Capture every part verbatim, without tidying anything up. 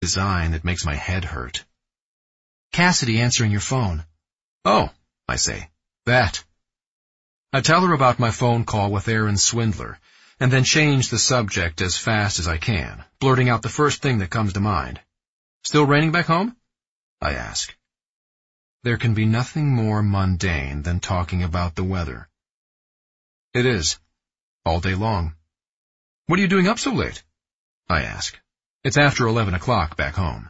design that makes my head hurt. Cassidy answering your phone. Oh, I say, that. I tell her about my phone call with Aaron Swindler, and then change the subject as fast as I can, blurting out the first thing that comes to mind. Still raining back home? I ask. There can be nothing more mundane than talking about the weather. It is, all day long. What are you doing up so late? I ask. It's after eleven o'clock back home.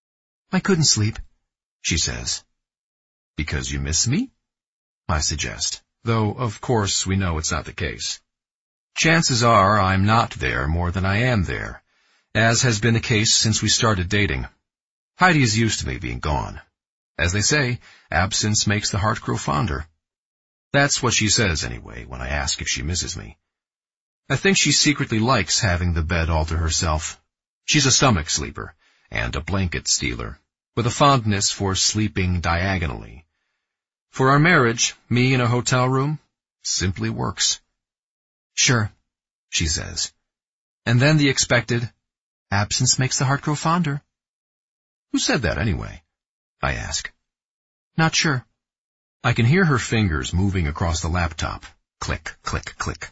I couldn't sleep, she says. Because you miss me? I suggest, though of course we know it's not the case. Chances are I'm not there more than I am there, as has been the case since we started dating. Heidi is used to me being gone. As they say, absence makes the heart grow fonder. That's what she says anyway when I ask if she misses me. I think she secretly likes having the bed all to herself. She's a stomach sleeper and a blanket stealer, with a fondness for sleeping diagonally. For our marriage, me in a hotel room simply works. Sure, she says. And then the expected, absence makes the heart grow fonder. Who said that anyway? I ask. Not sure. I can hear her fingers moving across the laptop. Click, click, click.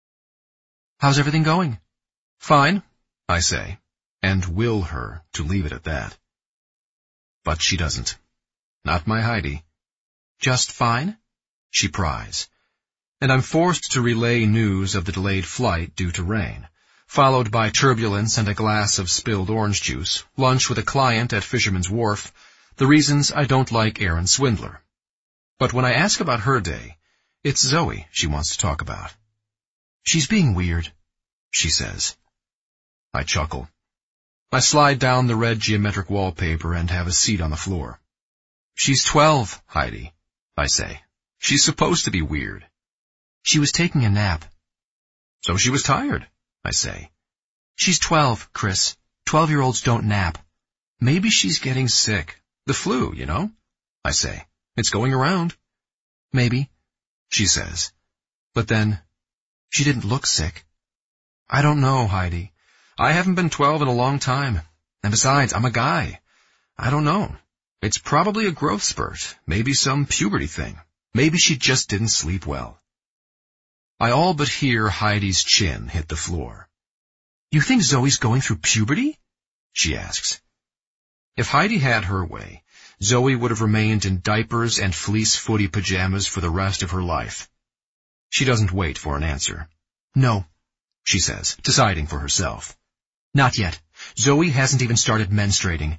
How's everything going? Fine, I say, and will her to leave it at that. But she doesn't. Not my Heidi. Just fine? She pries. And I'm forced to relay news of the delayed flight due to rain, followed by turbulence and a glass of spilled orange juice, lunch with a client at Fisherman's Wharf, the reasons I don't like Aaron Swindler. But when I ask about her day, it's Zoe she wants to talk about. She's being weird, she says. I chuckle. I slide down the red geometric wallpaper and have a seat on the floor. She's twelve, Heidi, I say. She's supposed to be weird. She was taking a nap. So she was tired, I say. She's twelve, Chris. Twelve-year-olds don't nap. Maybe she's getting sick. The flu, you know, I say. It's going around. Maybe, she says. But then, she didn't look sick. I don't know, Heidi. I haven't been twelve in a long time. And besides, I'm a guy. I don't know. It's probably a growth spurt. Maybe some puberty thing. Maybe she just didn't sleep well. I all but hear Heidi's chin hit the floor. You think Zoe's going through puberty? She asks. If Heidi had her way, Zoe would have remained in diapers and fleece footy pajamas for the rest of her life. She doesn't wait for an answer. No, she says, deciding for herself. Not yet. Zoe hasn't even started menstruating.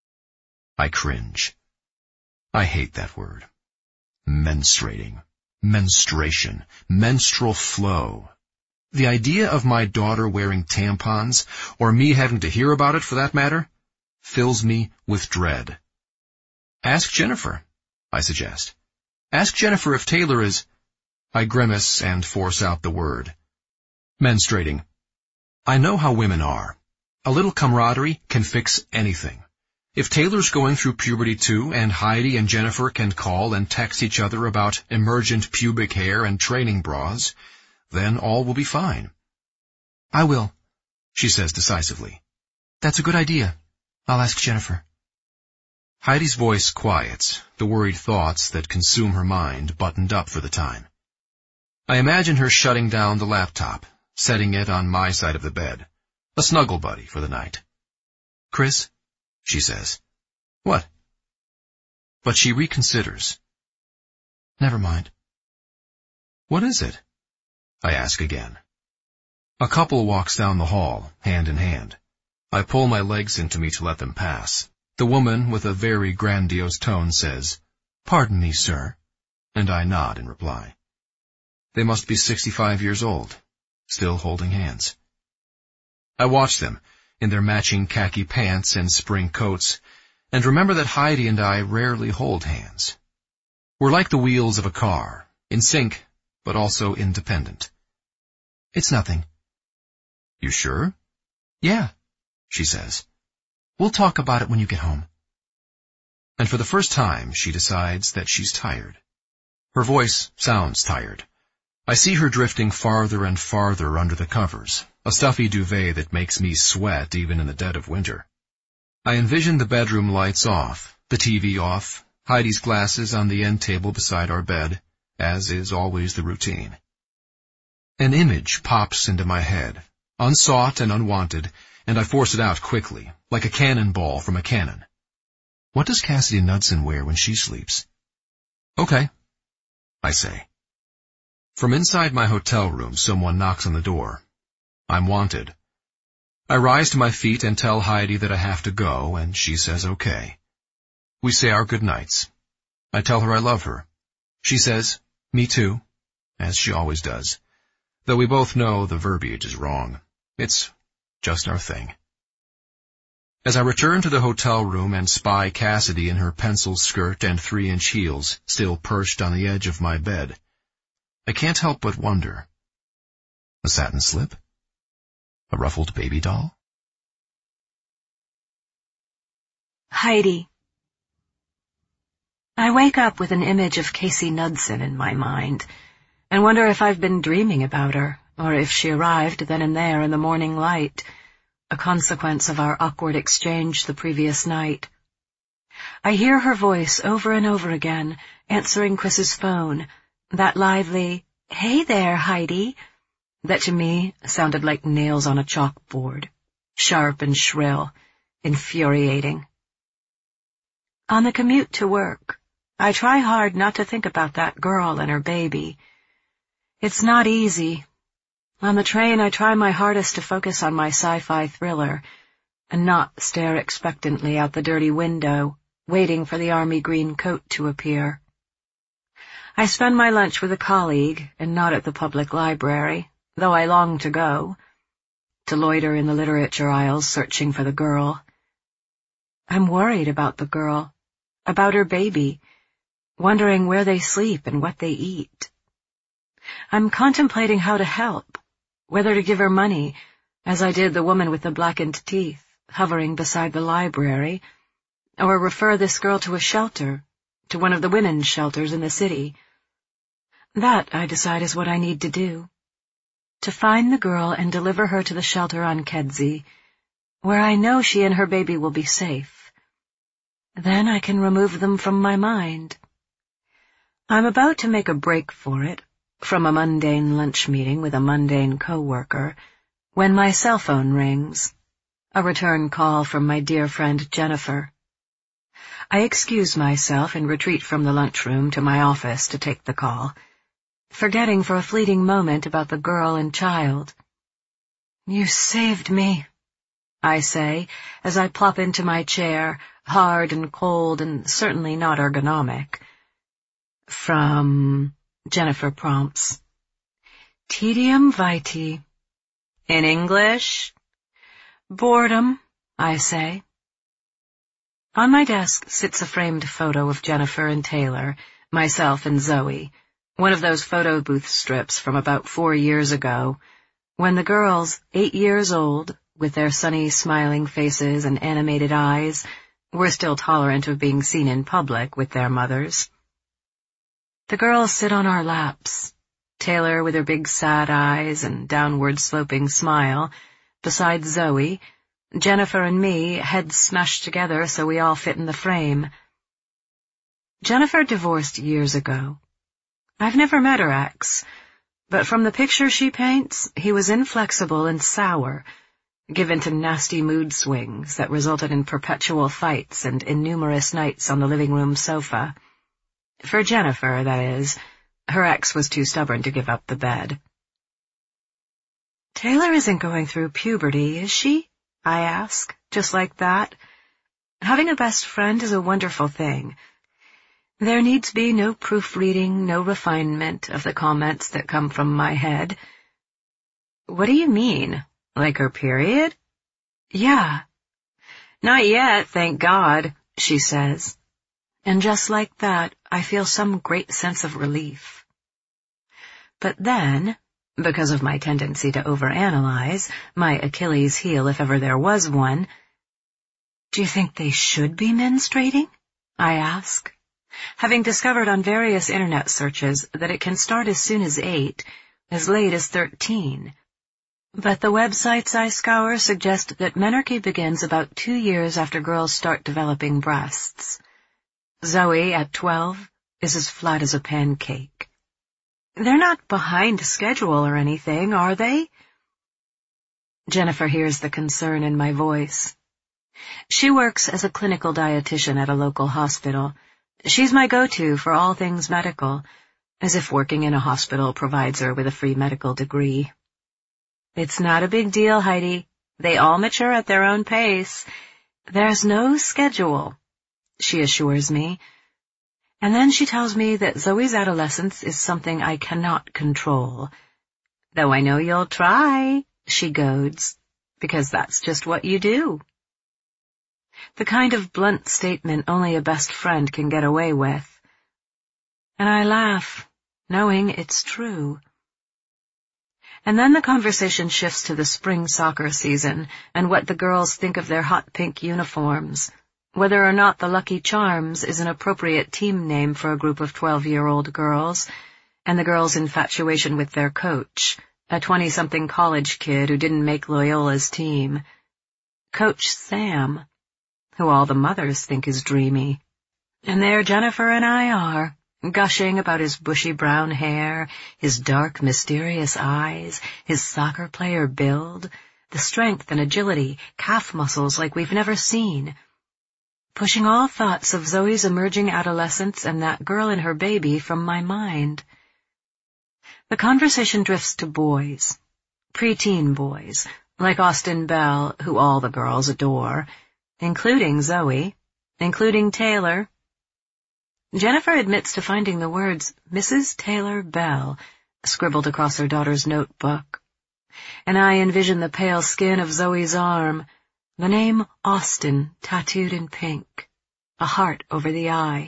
I cringe. I hate that word. Menstruating. Menstruation. Menstrual flow. The idea of my daughter wearing tampons, or me having to hear about it for that matter, fills me with dread. Ask Jennifer, I suggest. Ask Jennifer if Taylor is... I grimace and force out the word. Menstruating. I know how women are. A little camaraderie can fix anything. If Taylor's going through puberty too, and Heidi and Jennifer can call and text each other about emergent pubic hair and training bras, then all will be fine. I will, she says decisively. That's a good idea. I'll ask Jennifer. Heidi's voice quiets, the worried thoughts that consume her mind buttoned up for the time. I imagine her shutting down the laptop, setting it on my side of the bed, a snuggle buddy for the night. Chris, she says. What? But she reconsiders. Never mind. What is it? I ask again. A couple walks down the hall, hand in hand. I pull my legs into me to let them pass. The woman, with a very grandiose tone, says, "Pardon me, sir," and I nod in reply. They must be sixty-five years old, still holding hands. I watch them, in their matching khaki pants and spring coats, and remember that Heidi and I rarely hold hands. We're like the wheels of a car, in sync, but also independent. It's nothing. You sure? Yeah, she says. We'll talk about it when you get home. And for the first time, she decides that she's tired. Her voice sounds tired. I see her drifting farther and farther under the covers, a stuffy duvet that makes me sweat even in the dead of winter. I envisioned the bedroom lights off, the T V off, Heidi's glasses on the end table beside our bed, as is always the routine. An image pops into my head, unsought and unwanted, and I force it out quickly, like a cannonball from a cannon. What does Cassidy Knudsen wear when she sleeps? Okay, I say. From inside my hotel room, someone knocks on the door. I'm wanted. I rise to my feet and tell Heidi that I have to go, and she says okay. We say our goodnights. I tell her I love her. She says, me too, as she always does, though we both know the verbiage is wrong. It's just our thing. As I return to the hotel room and spy Cassidy in her pencil skirt and three-inch heels still perched on the edge of my bed, I can't help but wonder. A satin slip? A ruffled baby doll? Heidi. I wake up with an image of Casey Knudsen in my mind, and wonder if I've been dreaming about her, or if she arrived then and there in the morning light, a consequence of our awkward exchange the previous night. I hear her voice over and over again, answering Chris's phone, that lively, "Hey there, Heidi," that to me sounded like nails on a chalkboard, sharp and shrill, infuriating. On the commute to work, I try hard not to think about that girl and her baby. It's not easy. On the train, I try my hardest to focus on my sci-fi thriller and not stare expectantly out the dirty window, waiting for the army green coat to appear. I spend my lunch with a colleague and not at the public library, though I long to go, to loiter in the literature aisles searching for the girl. I'm worried about the girl, about her baby, wondering where they sleep and what they eat. I'm contemplating how to help, whether to give her money, as I did the woman with the blackened teeth, hovering beside the library, or refer this girl to a shelter, to one of the women's shelters in the city. That, I decide, is what I need to do. To find the girl and deliver her to the shelter on Kedzie, where I know she and her baby will be safe. Then I can remove them from my mind. I'm about to make a break for it, from a mundane lunch meeting with a mundane co-worker, when my cell phone rings, a return call from my dear friend Jennifer. I excuse myself and retreat from the lunchroom to my office to take the call, forgetting for a fleeting moment about the girl and child. "You saved me," I say, as I plop into my chair, hard and cold and certainly not ergonomic. "From," Jennifer prompts. "Tedium vitae." "In English?" "Boredom," I say. On my desk sits a framed photo of Jennifer and Taylor, myself and Zoe, one of those photo booth strips from about four years ago, when the girls, eight years old, with their sunny, smiling faces and animated eyes, were still tolerant of being seen in public with their mothers. The girls sit on our laps, Taylor with her big sad eyes and downward-sloping smile, beside Zoe, Jennifer and me, heads smashed together so we all fit in the frame. Jennifer divorced years ago. I've never met her ex, but from the picture she paints, he was inflexible and sour, given to nasty mood swings that resulted in perpetual fights and innumerous nights on the living room sofa. For Jennifer, that is. Her ex was too stubborn to give up the bed. "Taylor isn't going through puberty, is she?" I ask, just like that. Having a best friend is a wonderful thing. There needs be no proofreading, no refinement of the comments that come from my head. "What do you mean? Like her period?" "Yeah." "Not yet, thank God," she says. And just like that, I feel some great sense of relief. But then, because of my tendency to overanalyze, my Achilles heel if ever there was one, "Do you think they should be menstruating?" I ask, having discovered on various internet searches that it can start as soon as eight, as late as thirteen, But the websites I scour suggest that menarche begins about two years after girls start developing breasts. Zoe, at twelve, is as flat as a pancake. They're not behind schedule or anything, are they? Jennifer hears the concern in my voice. She works as a clinical dietitian at a local hospital. She's my go-to for all things medical, as if working in a hospital provides her with a free medical degree. It's not a big deal, Heidi. They all mature at their own pace. There's no schedule, she assures me. And then she tells me that Zoe's adolescence is something I cannot control. Though I know you'll try, she goads, because that's just what you do. The kind of blunt statement only a best friend can get away with. And I laugh, knowing it's true. And then the conversation shifts to the spring soccer season and what the girls think of their hot pink uniforms, whether or not the Lucky Charms is an appropriate team name for a group of twelve-year-old girls, and the girls' infatuation with their coach, a twenty-something college kid who didn't make Loyola's team. Coach Sam, who all the mothers think is dreamy. And there Jennifer and I are, gushing about his bushy brown hair, his dark, mysterious eyes, his soccer player build, the strength and agility, calf muscles like we've never seen, pushing all thoughts of Zoe's emerging adolescence and that girl and her baby from my mind. The conversation drifts to boys, preteen boys, like Austin Bell, who all the girls adore, including Zoe, including Taylor. Jennifer admits to finding the words Missus Taylor Bell scribbled across her daughter's notebook, and I envision the pale skin of Zoe's arm, the name Austin tattooed in pink, a heart over the eye.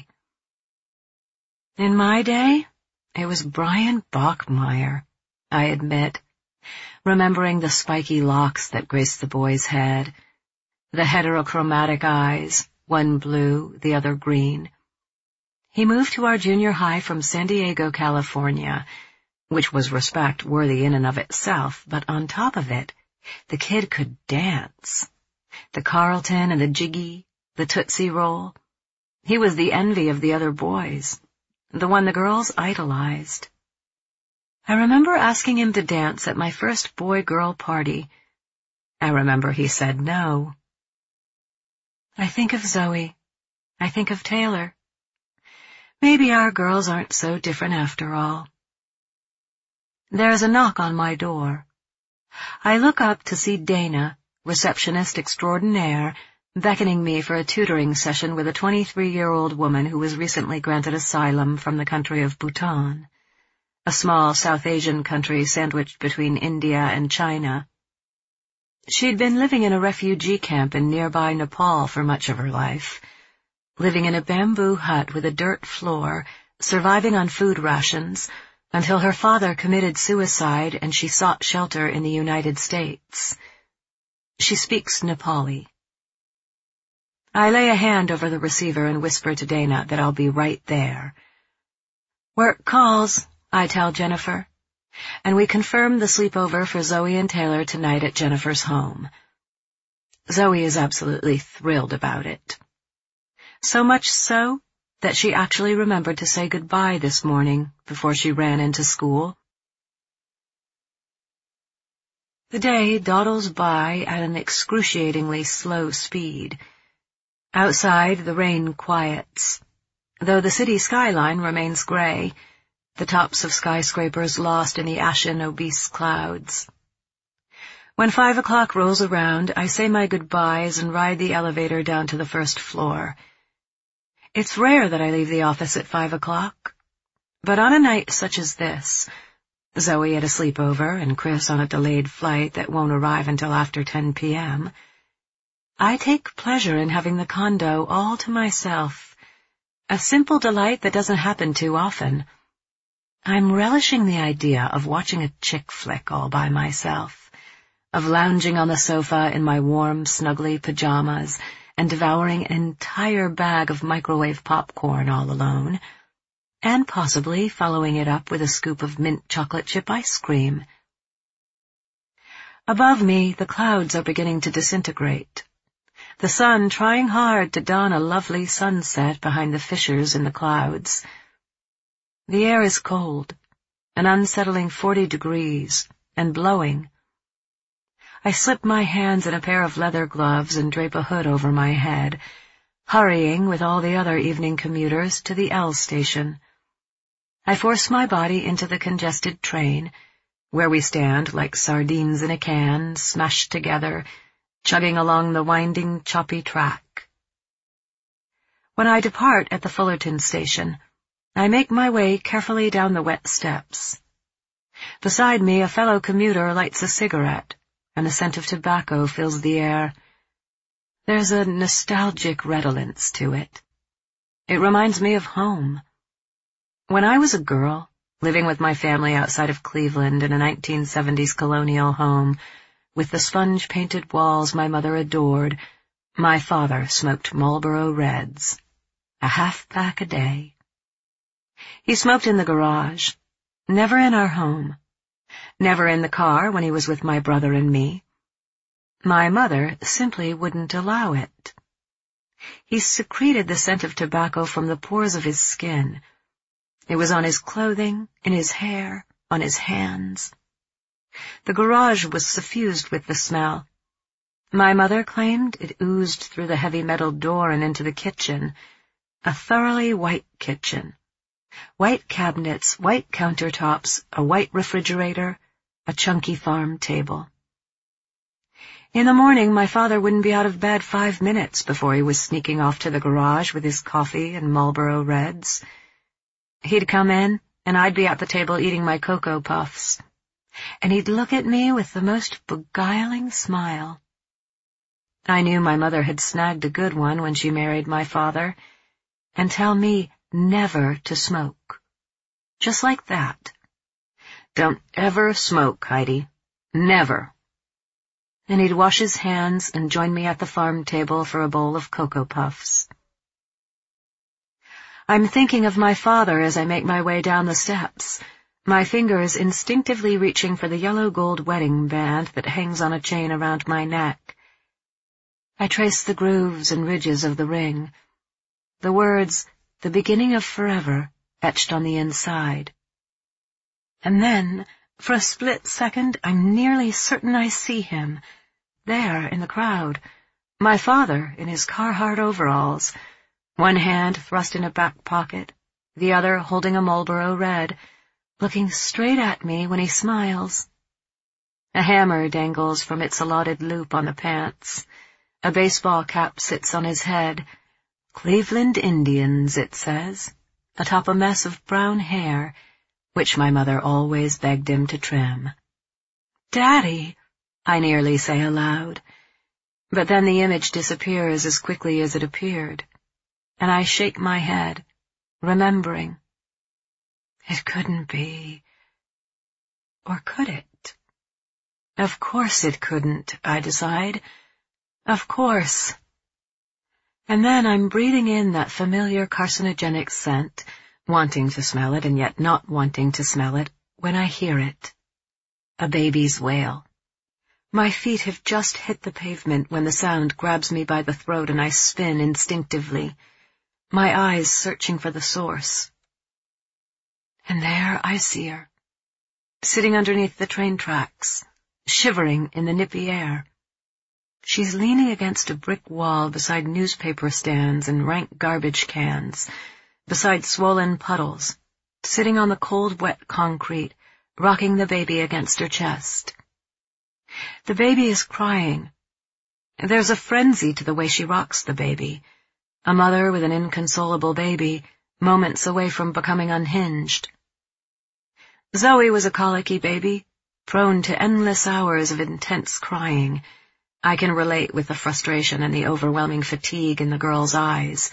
In my day, it was Brian Bachmeyer, I admit, remembering the spiky locks that graced the boy's head, the heterochromatic eyes, one blue, the other green. He moved to our junior high from San Diego, California, which was respect worthy in and of itself, but on top of it, the kid could dance. The Carlton and the Jiggy, the Tootsie Roll. He was the envy of the other boys, the one the girls idolized. I remember asking him to dance at my first boy-girl party. I remember he said no. I think of Zoe. I think of Taylor. Maybe our girls aren't so different after all. There's a knock on my door. I look up to see Dana, receptionist extraordinaire, beckoning me for a tutoring session with a twenty-three-year-old woman who was recently granted asylum from the country of Bhutan, a small South Asian country sandwiched between India and China. She'd been living in a refugee camp in nearby Nepal for much of her life, living in a bamboo hut with a dirt floor, surviving on food rations, until her father committed suicide and she sought shelter in the United States. She speaks Nepali. I lay a hand over the receiver and whisper to Dana that I'll be right there. Work calls, I tell Jennifer, and we confirm the sleepover for Zoe and Taylor tonight at Jennifer's home. Zoe is absolutely thrilled about it. So much so that she actually remembered to say goodbye this morning before she ran into school. The day dawdles by at an excruciatingly slow speed. Outside, the rain quiets, though the city skyline remains gray, the tops of skyscrapers lost in the ashen, obese clouds. When five o'clock rolls around, I say my goodbyes and ride the elevator down to the first floor. It's rare that I leave the office at five o'clock, but on a night such as this, Zoe at a sleepover and Chris on a delayed flight that won't arrive until after ten p.m., I take pleasure in having the condo all to myself, a simple delight that doesn't happen too often. I'm relishing the idea of watching a chick flick all by myself, of lounging on the sofa in my warm, snuggly pajamas and devouring an entire bag of microwave popcorn all alone, and possibly following it up with a scoop of mint chocolate chip ice cream. Above me, the clouds are beginning to disintegrate. The sun trying hard to dawn a lovely sunset behind the fissures in the clouds. The air is cold, an unsettling forty degrees, and blowing. I slip my hands in a pair of leather gloves and drape a hood over my head, hurrying with all the other evening commuters to the L station. I force my body into the congested train, where we stand like sardines in a can, smashed together, chugging along the winding, choppy track. When I depart at the Fullerton station, I make my way carefully down the wet steps. Beside me, a fellow commuter lights a cigarette, and the scent of tobacco fills the air. There's a nostalgic redolence to it. It reminds me of home. When I was a girl, living with my family outside of Cleveland in a nineteen seventies colonial home, with the sponge-painted walls my mother adored, my father smoked Marlboro Reds, a half-pack a day. He smoked in the garage, never in our home, never in the car when he was with my brother and me. My mother simply wouldn't allow it. He secreted the scent of tobacco from the pores of his skin. It was on his clothing, in his hair, on his hands. The garage was suffused with the smell. My mother claimed it oozed through the heavy metal door and into the kitchen, a thoroughly white kitchen. White cabinets, white countertops, a white refrigerator, a chunky farm table. In the morning, my father wouldn't be out of bed five minutes before he was sneaking off to the garage with his coffee and Marlboro Reds. He'd come in, and I'd be at the table eating my Cocoa Puffs, and he'd look at me with the most beguiling smile. I knew my mother had snagged a good one when she married my father, and tell me never to smoke. Just like that. Don't ever smoke, Heidi. Never. And he'd wash his hands and join me at the farm table for a bowl of Cocoa Puffs. I'm thinking of my father as I make my way down the steps, my fingers instinctively reaching for the yellow gold wedding band that hangs on a chain around my neck. I trace the grooves and ridges of the ring, the words, "The beginning of forever," etched on the inside. And then, for a split second, I'm nearly certain I see him, there in the crowd, my father in his Carhartt overalls, one hand thrust in a back pocket, the other holding a Marlboro Red, looking straight at me when he smiles. A hammer dangles from its allotted loop on the pants. A baseball cap sits on his head. Cleveland Indians, it says, atop a mess of brown hair, which my mother always begged him to trim. "Daddy," I nearly say aloud, but then the image disappears as quickly as it appeared, and I shake my head, remembering. It couldn't be. Or could it? Of course it couldn't, I decide. Of course. And then I'm breathing in that familiar carcinogenic scent, wanting to smell it and yet not wanting to smell it, when I hear it. A baby's wail. My feet have just hit the pavement when the sound grabs me by the throat and I spin instinctively, my eyes searching for the source. And there I see her, sitting underneath the train tracks, shivering in the nippy air. She's leaning against a brick wall beside newspaper stands and rank garbage cans, beside swollen puddles, sitting on the cold, wet concrete, rocking the baby against her chest. The baby is crying. There's a frenzy to the way she rocks the baby, a mother with an inconsolable baby, moments away from becoming unhinged. Zoe was a colicky baby, prone to endless hours of intense crying. I can relate with the frustration and the overwhelming fatigue in the girl's eyes.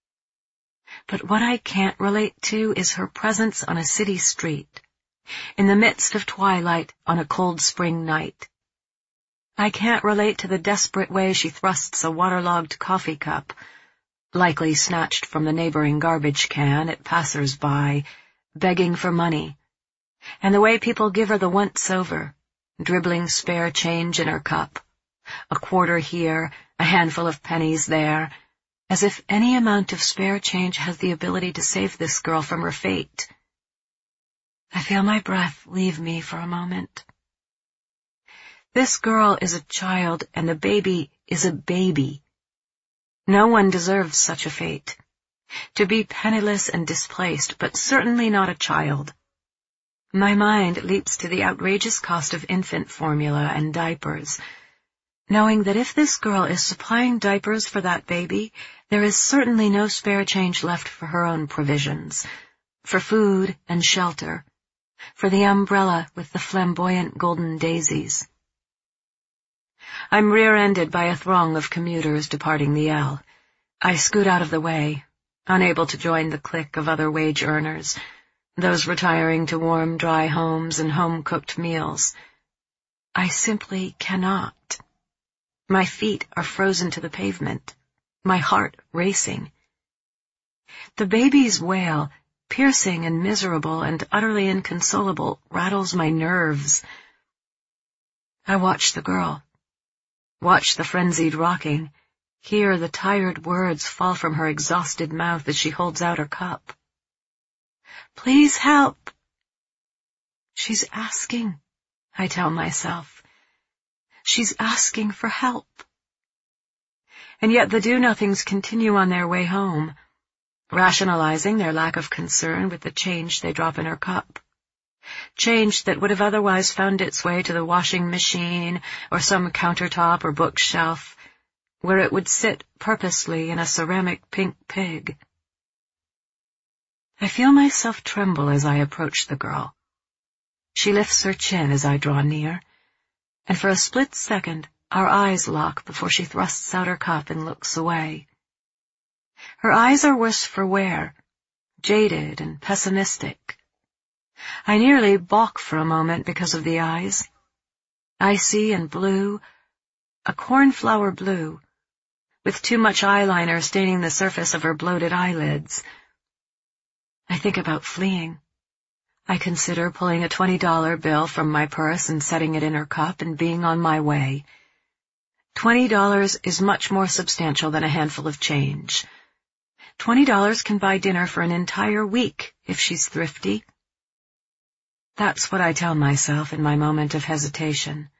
But what I can't relate to is her presence on a city street, in the midst of twilight on a cold spring night. I can't relate to the desperate way she thrusts a waterlogged coffee cup, likely snatched from the neighboring garbage can, at passers-by, begging for money, and the way people give her the once-over, dribbling spare change in her cup, a quarter here, a handful of pennies there, as if any amount of spare change has the ability to save this girl from her fate. I feel my breath leave me for a moment. This girl is a child, and the baby is a baby. No one deserves such a fate. To be penniless and displaced, but certainly not a child. My mind leaps to the outrageous cost of infant formula and diapers, knowing that if this girl is supplying diapers for that baby, there is certainly no spare change left for her own provisions, for food and shelter, for the umbrella with the flamboyant golden daisies. I'm rear-ended by a throng of commuters departing the L. I scoot out of the way, unable to join the clique of other wage earners, those retiring to warm, dry homes and home-cooked meals. I simply cannot. My feet are frozen to the pavement, my heart racing. The baby's wail, piercing and miserable and utterly inconsolable, rattles my nerves. I watch the girl, watch the frenzied rocking, hear the tired words fall from her exhausted mouth as she holds out her cup. Please help. She's asking, I tell myself. She's asking for help. And yet the do-nothings continue on their way home, rationalizing their lack of concern with the change they drop in her cup. Change that would have otherwise found its way to the washing machine or some countertop or bookshelf, where it would sit purposely in a ceramic pink pig. I feel myself tremble as I approach the girl. She lifts her chin as I draw near, and for a split second our eyes lock before she thrusts out her cup and looks away. Her eyes are worse for wear, jaded and pessimistic. I nearly balk for a moment because of the eyes. I see in blue, a cornflower blue, with too much eyeliner staining the surface of her bloated eyelids. I think about fleeing. I consider pulling a twenty dollar bill from my purse and setting it in her cup and being on my way. Twenty dollars is much more substantial than a handful of change. Twenty dollars can buy dinner for an entire week if she's thrifty. That's what I tell myself in my moment of hesitation.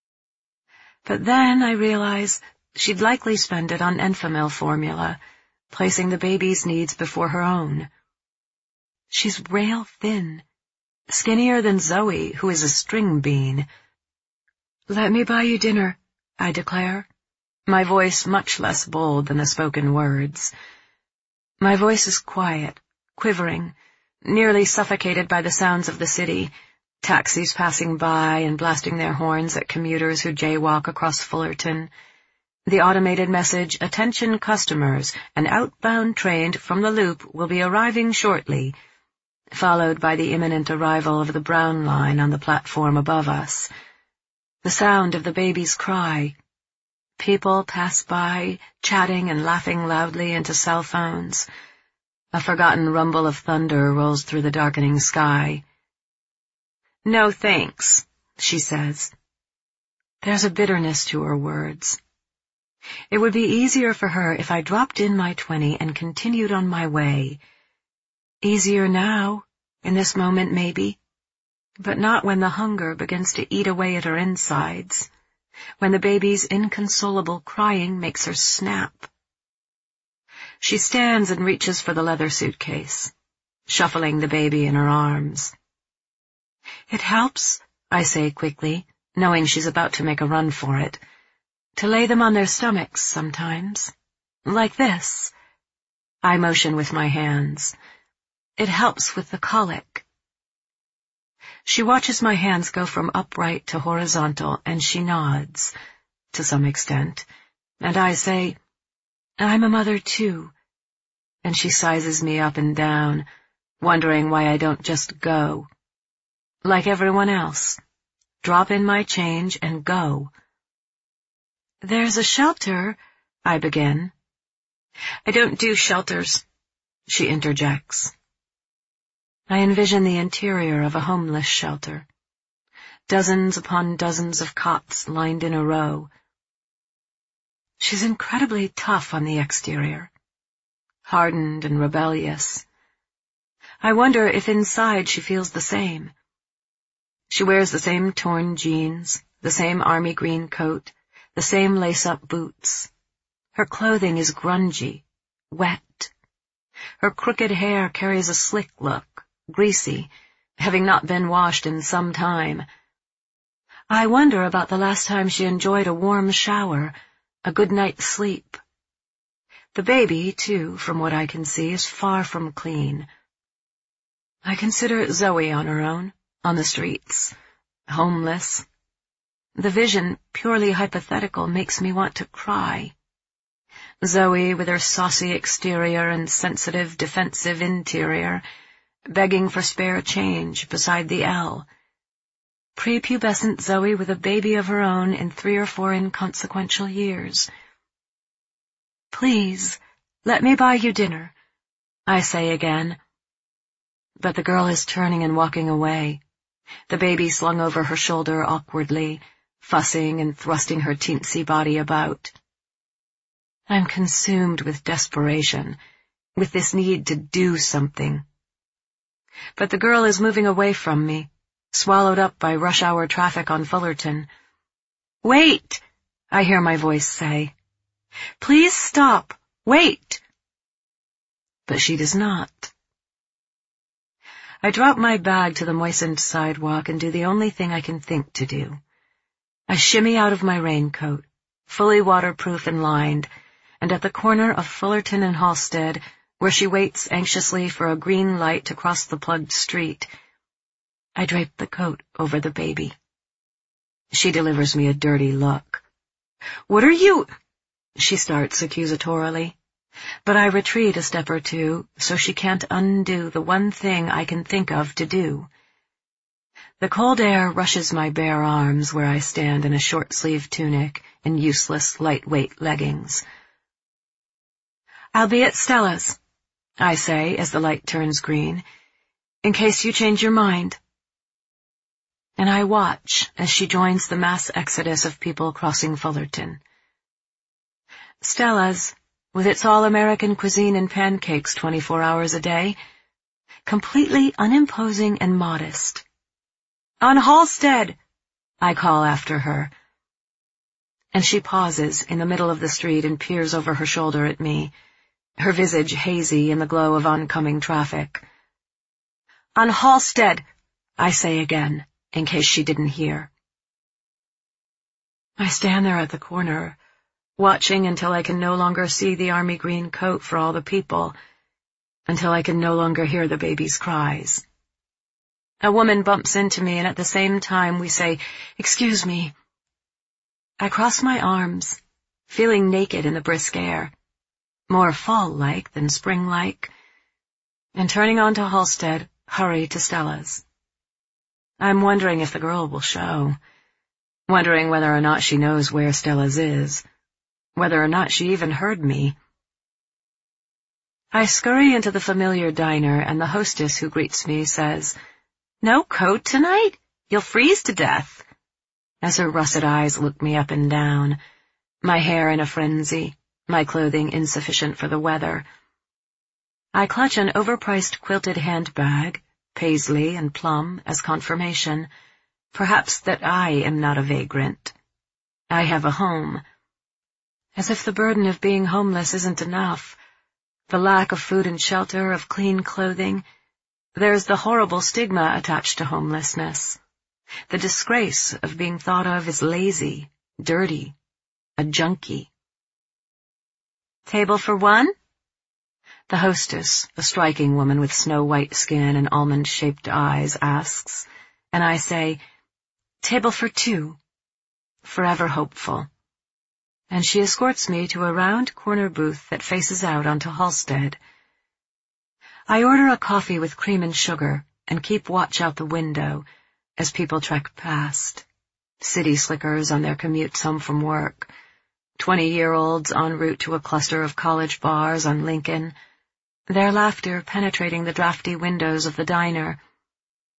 But then I realize she'd likely spend it on Enfamil formula, placing the baby's needs before her own. She's rail thin, skinnier than Zoe, who is a string bean. Let me buy you dinner, I declare, my voice much less bold than the spoken words. My voice is quiet, quivering, nearly suffocated by the sounds of the city, taxis passing by and blasting their horns at commuters who jaywalk across Fullerton. The automated message, "Attention customers, an outbound train from the Loop will be arriving shortly," followed by the imminent arrival of the Brown Line on the platform above us. The sound of the baby's cry. People pass by, chatting and laughing loudly into cell phones. A forgotten rumble of thunder rolls through the darkening sky. "No thanks," she says. There's a bitterness to her words. It would be easier for her if I dropped in my twenty and continued on my way. Easier now, in this moment maybe, but not when the hunger begins to eat away at her insides, when the baby's inconsolable crying makes her snap. She stands and reaches for the leather suitcase, shuffling the baby in her arms. It helps, I say quickly, knowing she's about to make a run for it, to lay them on their stomachs sometimes. Like this. I motion with my hands. It helps with the colic. She watches my hands go from upright to horizontal, and she nods, to some extent, and I say, "I'm a mother too," and she sizes me up and down, wondering why I don't just go. Like everyone else, drop in my change and go. "There's a shelter," I begin. "I don't do shelters," she interjects. I envision the interior of a homeless shelter. dozens upon dozens of cots lined in a row. She's incredibly tough on the exterior, hardened and rebellious. I wonder if inside she feels the same. She wears the same torn jeans, the same army green coat, the same lace-up boots. Her clothing is grungy, wet. Her crooked hair carries a slick look, greasy, having not been washed in some time. I wonder about the last time she enjoyed a warm shower, a good night's sleep. The baby, too, from what I can see, is far from clean. I consider Zoe on her own, on the streets, homeless. The vision, purely hypothetical, makes me want to cry. Zoe, with her saucy exterior and sensitive, defensive interior, begging for spare change beside the L. Prepubescent Zoe with a baby of her own in three or four inconsequential years. "Please, let me buy you dinner," I say again. But the girl is turning and walking away, the baby slung over her shoulder awkwardly, fussing and thrusting her teensy body about. I'm consumed with desperation, with this need to do something. But the girl is moving away from me, swallowed up by rush-hour traffic on Fullerton. "Wait," I hear my voice say. "Please stop. Wait." But she does not. I drop my bag to the moistened sidewalk and do the only thing I can think to do. I shimmy out of my raincoat, fully waterproof and lined, and at the corner of Fullerton and Halsted, where she waits anxiously for a green light to cross the plugged street, I drape the coat over the baby. She delivers me a dirty look. "What are you—" she starts accusatorily, but I retreat a step or two so she can't undo the one thing I can think of to do. The cold air rushes my bare arms where I stand in a short-sleeved tunic and useless, lightweight leggings. "I'll be at Stella's," I say as the light turns green, "in case you change your mind." And I watch as she joins the mass exodus of people crossing Fullerton. Stella's, with its all-American cuisine and pancakes twenty-four hours a day, completely unimposing and modest. "On Halsted," I call after her. And she pauses in the middle of the street and peers over her shoulder at me, her visage hazy in the glow of oncoming traffic. "On Halsted," I say again, in case she didn't hear. I stand there at the corner, watching until I can no longer see the army green coat for all the people, until I can no longer hear the baby's cries. A woman bumps into me, and at the same time we say, "Excuse me." I cross my arms, feeling naked in the brisk air, more fall-like than spring-like, and turning onto Halsted, hurry to Stella's. I'm wondering if the girl will show, wondering whether or not she knows where Stella's is, whether or not she even heard me. I scurry into the familiar diner, and the hostess who greets me says, "No coat tonight? You'll freeze to death," as her russet eyes look me up and down, my hair in a frenzy, my clothing insufficient for the weather. I clutch an overpriced quilted handbag, paisley and plum, as confirmation, perhaps that I am not a vagrant. I have a home. As if the burden of being homeless isn't enough, the lack of food and shelter, of clean clothing, there's the horrible stigma attached to homelessness, the disgrace of being thought of as lazy, dirty, a junkie. "Table for one?" The hostess, a striking woman with snow-white skin and almond-shaped eyes, asks, and I say, "Table for two," forever hopeful. And she escorts me to a round corner booth that faces out onto Halsted. I order a coffee with cream and sugar and keep watch out the window as people trek past, city slickers on their commutes home from work, twenty-year-olds en route to a cluster of college bars on Lincoln, their laughter penetrating the drafty windows of the diner.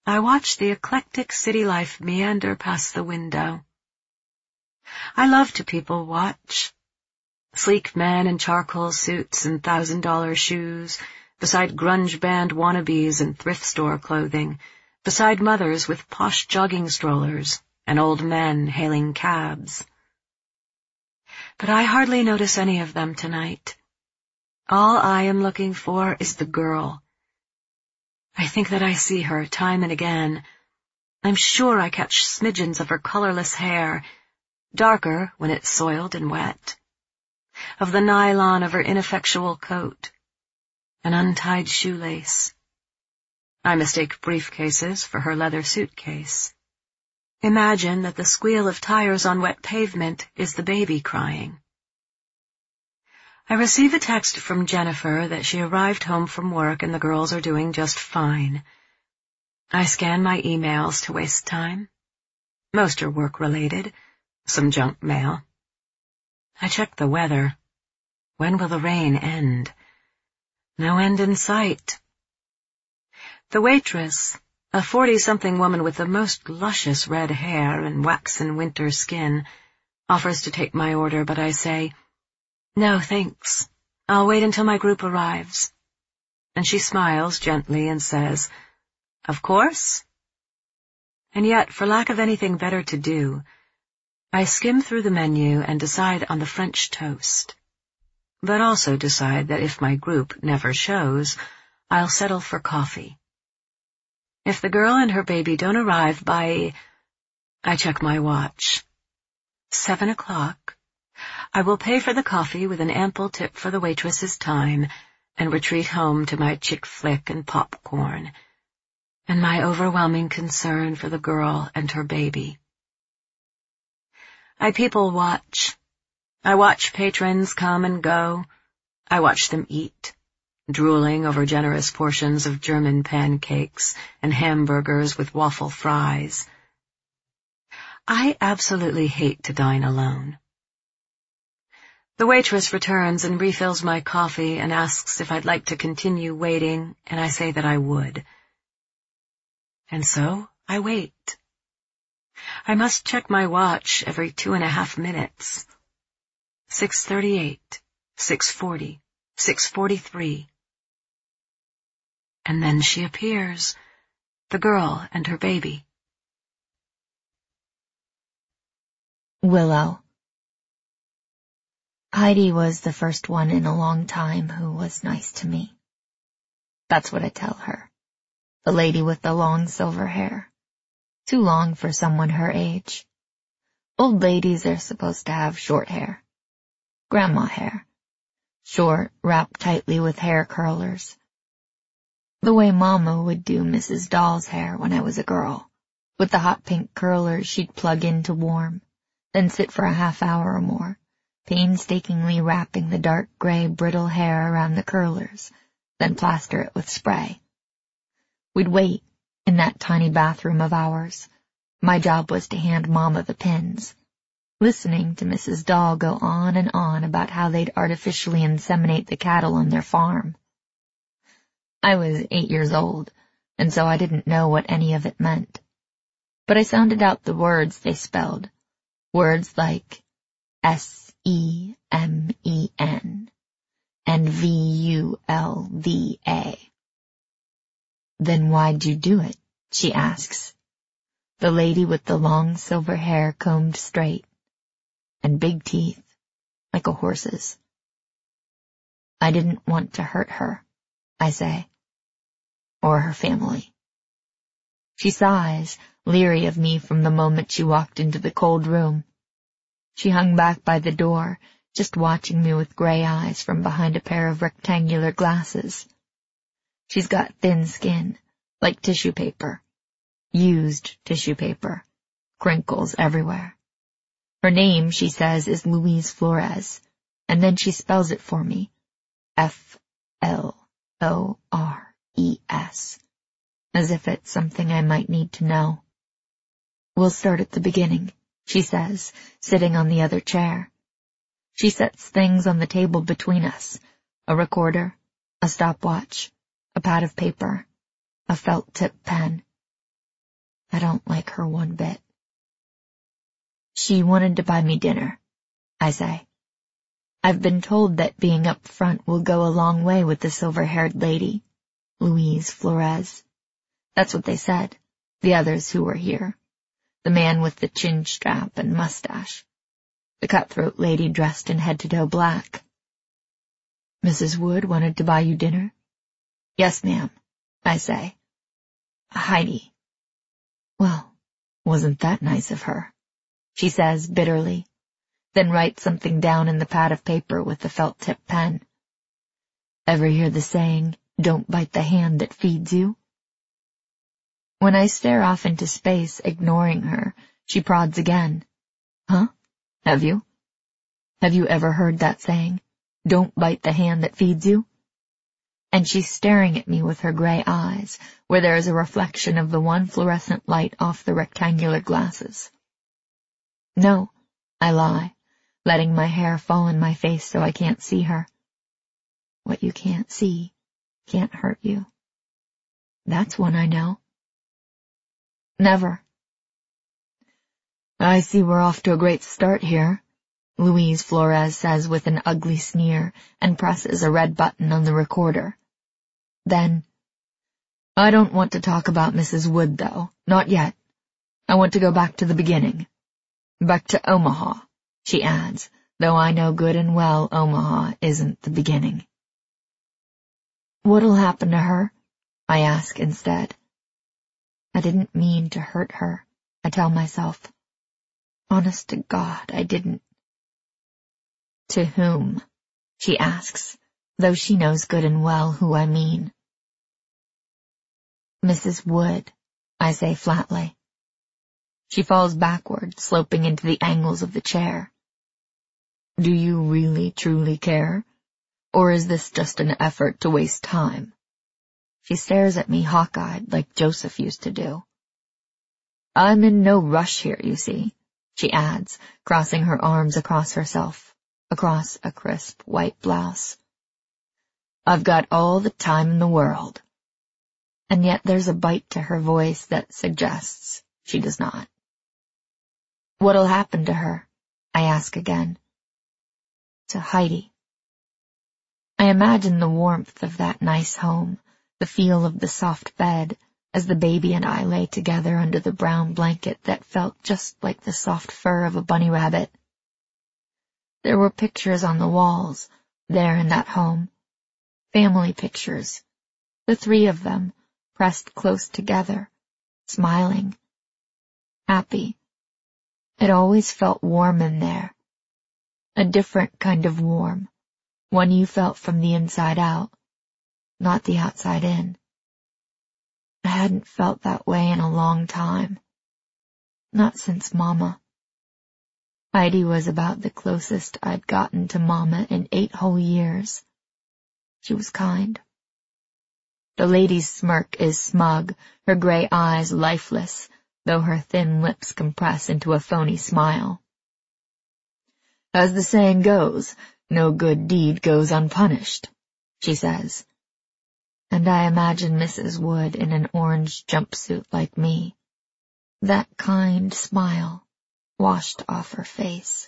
I watch the eclectic city life meander past the window. I love to people watch. Sleek men in charcoal suits and thousand-dollar shoes, beside grunge band wannabes in thrift store clothing, beside mothers with posh jogging strollers, and old men hailing cabs. But I hardly notice any of them tonight. All I am looking for is the girl. I think that I see her time and again. I'm sure I catch smidgens of her colorless hair, darker when it's soiled and wet, of the nylon of her ineffectual coat, an untied shoelace. I mistake briefcases for her leather suitcase. Imagine that the squeal of tires on wet pavement is the baby crying. I receive a text from Jennifer that she arrived home from work and the girls are doing just fine. I scan my emails to waste time. Most are work-related, some junk mail. I check the weather. When will the rain end? No end in sight. The waitress, a forty-something woman with the most luscious red hair and waxen winter skin, offers to take my order, but I say, "No, thanks. I'll wait until my group arrives." And she smiles gently and says, "Of course." And yet, for lack of anything better to do, I skim through the menu and decide on the French toast, but also decide that if my group never shows, I'll settle for coffee. If the girl and her baby don't arrive by... I check my watch. Seven o'clock. I will pay for the coffee with an ample tip for the waitress's time and retreat home to my chick flick and popcorn, and my overwhelming concern for the girl and her baby. I people watch. I watch patrons come and go. I watch them eat, drooling over generous portions of German pancakes and hamburgers with waffle fries. I absolutely hate to dine alone. The waitress returns and refills my coffee and asks if I'd like to continue waiting, and I say that I would. And so I wait. I must check my watch every two and a half minutes. Six thirty-eight, six forty, six forty-three. And then she appears, the girl and her baby. Willow. Heidi was the first one in a long time who was nice to me. That's what I tell her. The lady with the long silver hair. Too long for someone her age. Old ladies are supposed to have short hair. Grandma hair. Short, wrapped tightly with hair curlers. The way Mama would do Missus Doll's hair when I was a girl, with the hot pink curlers she'd plug in to warm, then sit for a half hour or more, painstakingly wrapping the dark gray brittle hair around the curlers, then plaster it with spray. We'd wait in that tiny bathroom of ours. My job was to hand Mama the pins, listening to Missus Doll go on and on about how they'd artificially inseminate the cattle on their farm. I was eight years old, and so I didn't know what any of it meant. But I sounded out the words they spelled, words like S E M E N and V U L V A. Then why'd you do it? She asks. The lady with the long silver hair combed straight, and big teeth, like a horse's. I didn't want to hurt her, I say, or her family. She sighs, leery of me from the moment she walked into the cold room. She hung back by the door, just watching me with gray eyes from behind a pair of rectangular glasses. She's got thin skin, like tissue paper. Used tissue paper. Crinkles everywhere. Her name, she says, is Louise Flores, and then she spells it for me. F L O R E S. As if it's something I might need to know. We'll start at the beginning, she says, sitting on the other chair. She sets things on the table between us. A recorder, a stopwatch, a pad of paper, a felt-tip pen. I don't like her one bit. She wanted to buy me dinner, I say. I've been told that being up front will go a long way with the silver-haired lady, Louise Flores. That's what they said, the others who were here. The man with the chin strap and mustache. The cutthroat lady dressed in head-to-toe black. Missus Wood wanted to buy you dinner? Yes, ma'am, I say. Heidi. Well, wasn't that nice of her? She says bitterly, then writes something down in the pad of paper with the felt-tip pen. Ever hear the saying, don't bite the hand that feeds you? When I stare off into space, ignoring her, she prods again. Huh? Have you? Have you ever heard that saying, don't bite the hand that feeds you? And she's staring at me with her gray eyes, where there is a reflection of the one fluorescent light off the rectangular glasses. No, I lie, letting my hair fall in my face so I can't see her. What you can't see can't hurt you. That's one I know. Never. I see we're off to a great start here, Louise Flores says with an ugly sneer and presses a red button on the recorder. Then, I don't want to talk about Missus Wood, though, not yet. I want to go back to the beginning. Back to Omaha, she adds, though I know good and well Omaha isn't the beginning. What'll happen to her? I ask instead. I didn't mean to hurt her, I tell myself. Honest to God, I didn't. To whom? She asks, though she knows good and well who I mean. Missus Wood, I say flatly. She falls backward, sloping into the angles of the chair. Do you really, truly care? Or is this just an effort to waste time? She stares at me hawk-eyed like Joseph used to do. I'm in no rush here, you see, she adds, crossing her arms across herself, across a crisp white blouse. I've got all the time in the world. And yet there's a bite to her voice that suggests she does not. What'll happen to her? I ask again. To Heidi. I imagine the warmth of that nice home, the feel of the soft bed, as the baby and I lay together under the brown blanket that felt just like the soft fur of a bunny rabbit. There were pictures on the walls, there in that home. Family pictures. The three of them, pressed close together, smiling, happy. It always felt warm in there. A different kind of warm, one you felt from the inside out, not the outside in. I hadn't felt that way in a long time. Not since Mama. Heidi was about the closest I'd gotten to Mama in eight whole years. She was kind. The lady's smirk is smug, her gray eyes lifeless, though her thin lips compress into a phony smile. As the saying goes, no good deed goes unpunished, she says. And I imagine Missus Wood in an orange jumpsuit like me, that kind smile washed off her face.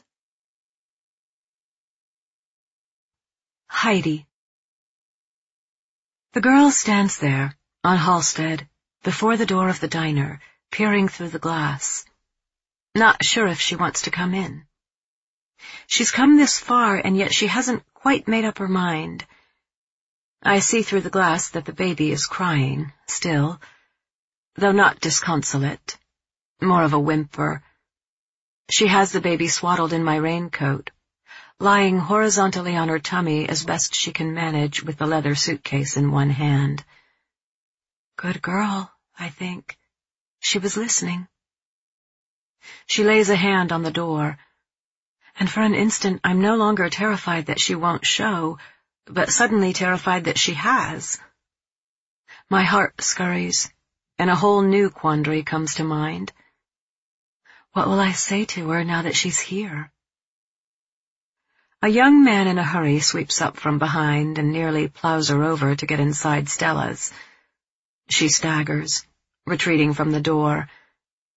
Heidi. The girl stands there, on Halsted, before the door of the diner, peering through the glass. Not sure if she wants to come in. She's come this far, and yet she hasn't quite made up her mind. I see through the glass that the baby is crying, still, though not disconsolate, more of a whimper. She has the baby swaddled in my raincoat, lying horizontally on her tummy as best she can manage with the leather suitcase in one hand. Good girl, I think. She was listening. She lays a hand on the door, and for an instant I'm no longer terrified that she won't show, but suddenly terrified that she has. My heart scurries, and a whole new quandary comes to mind. What will I say to her now that she's here? A young man in a hurry sweeps up from behind and nearly plows her over to get inside Stella's. She staggers, retreating from the door,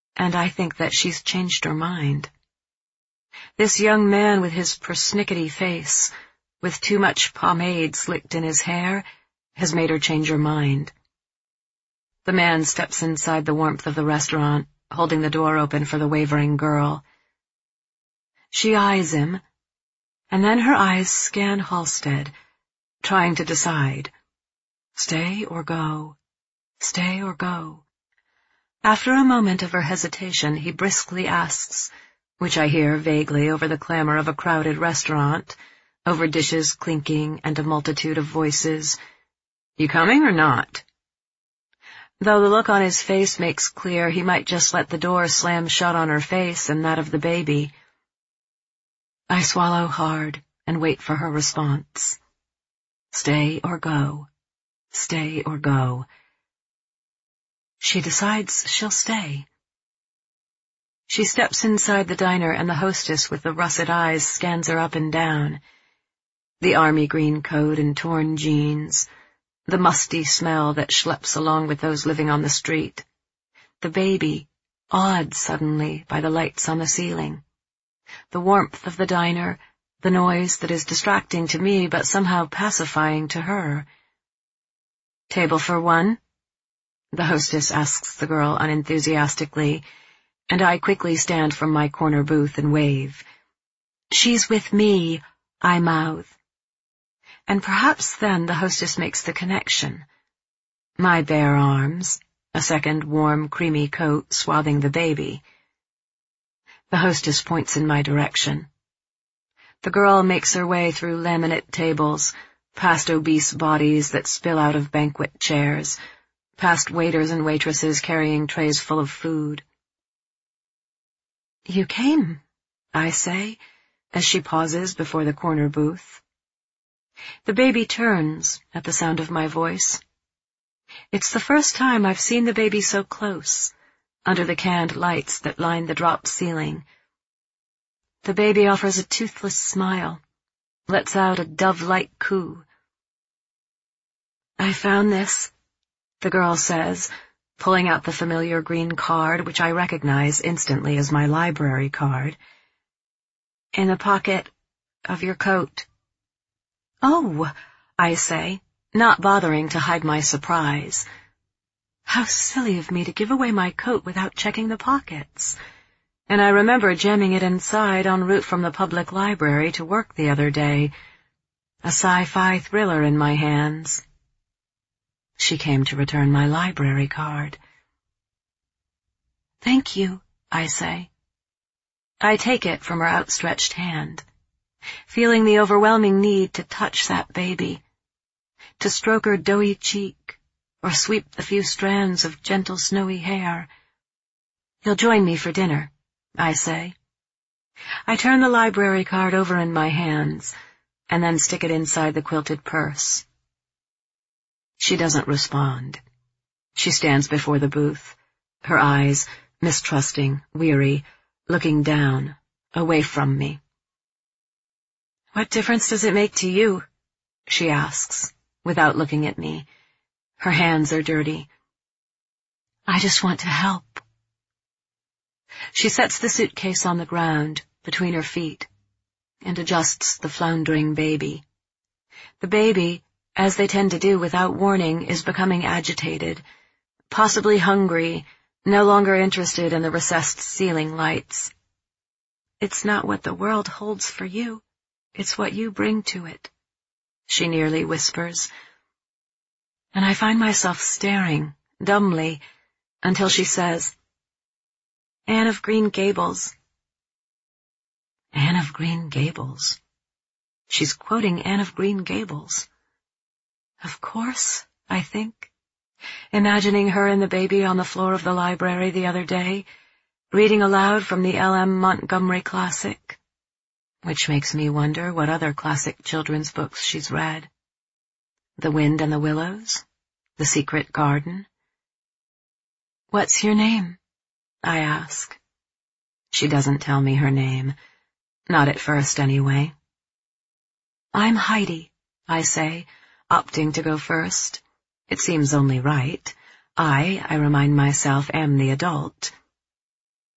and I think that she's changed her mind. This young man with his persnickety face, with too much pomade slicked in his hair, has made her change her mind. The man steps inside the warmth of the restaurant, holding the door open for the wavering girl. She eyes him, and then her eyes scan Halstead, trying to decide. Stay or go? Stay or go? After a moment of her hesitation, he briskly asks, which I hear vaguely over the clamor of a crowded restaurant, over dishes clinking and a multitude of voices, "You coming or not?" Though the look on his face makes clear he might just let the door slam shut on her face and that of the baby. I swallow hard and wait for her response. Stay or go? Stay or go? She decides she'll stay. She steps inside the diner and the hostess with the russet eyes scans her up and down. The army green coat and torn jeans, the musty smell that schleps along with those living on the street, the baby, awed suddenly by the lights on the ceiling, the warmth of the diner, the noise that is distracting to me but somehow pacifying to her. "Table for one?" the hostess asks the girl unenthusiastically, and I quickly stand from my corner booth and wave. "She's with me," I mouth. And perhaps then the hostess makes the connection. My bare arms, a second warm, creamy coat swathing the baby. The hostess points in my direction. The girl makes her way through laminate tables, past obese bodies that spill out of banquet chairs, past waiters and waitresses carrying trays full of food. "You came," I say, as she pauses before the corner booth. The baby turns at the sound of my voice. It's the first time I've seen the baby so close, under the canned lights that line the drop ceiling. The baby offers a toothless smile, lets out a dove-like coo. "I found this," the girl says, pulling out the familiar green card, which I recognize instantly as my library card, "in the pocket of your coat." "Oh," I say, not bothering to hide my surprise. How silly of me to give away my coat without checking the pockets. And I remember jamming it inside en route from the public library to work the other day, a sci-fi thriller in my hands. She came to return my library card. "Thank you," I say. I take it from her outstretched hand, feeling the overwhelming need to touch that baby, to stroke her doughy cheek, or sweep the few strands of gentle snowy hair. "You'll join me for dinner," I say. I turn the library card over in my hands, and then stick it inside the quilted purse. She doesn't respond. She stands before the booth, her eyes, mistrusting, weary, looking down, away from me. "What difference does it make to you?" she asks, without looking at me. Her hands are dirty. "I just want to help." She sets the suitcase on the ground, between her feet, and adjusts the floundering baby. The baby, as they tend to do without warning, is becoming agitated, possibly hungry, no longer interested in the recessed ceiling lights. "It's not what the world holds for you, it's what you bring to it," she nearly whispers. And I find myself staring, dumbly, until she says, "Anne of Green Gables." Anne of Green Gables. She's quoting Anne of Green Gables. Of course, I think, imagining her and the baby on the floor of the library the other day, reading aloud from the L M Montgomery classic, which makes me wonder what other classic children's books she's read. The Wind and the Willows? The Secret Garden? "What's your name?" I ask. She doesn't tell me her name. Not at first, anyway. "I'm Heidi," I say, opting to go first. It seems only right. I, I remind myself, am the adult.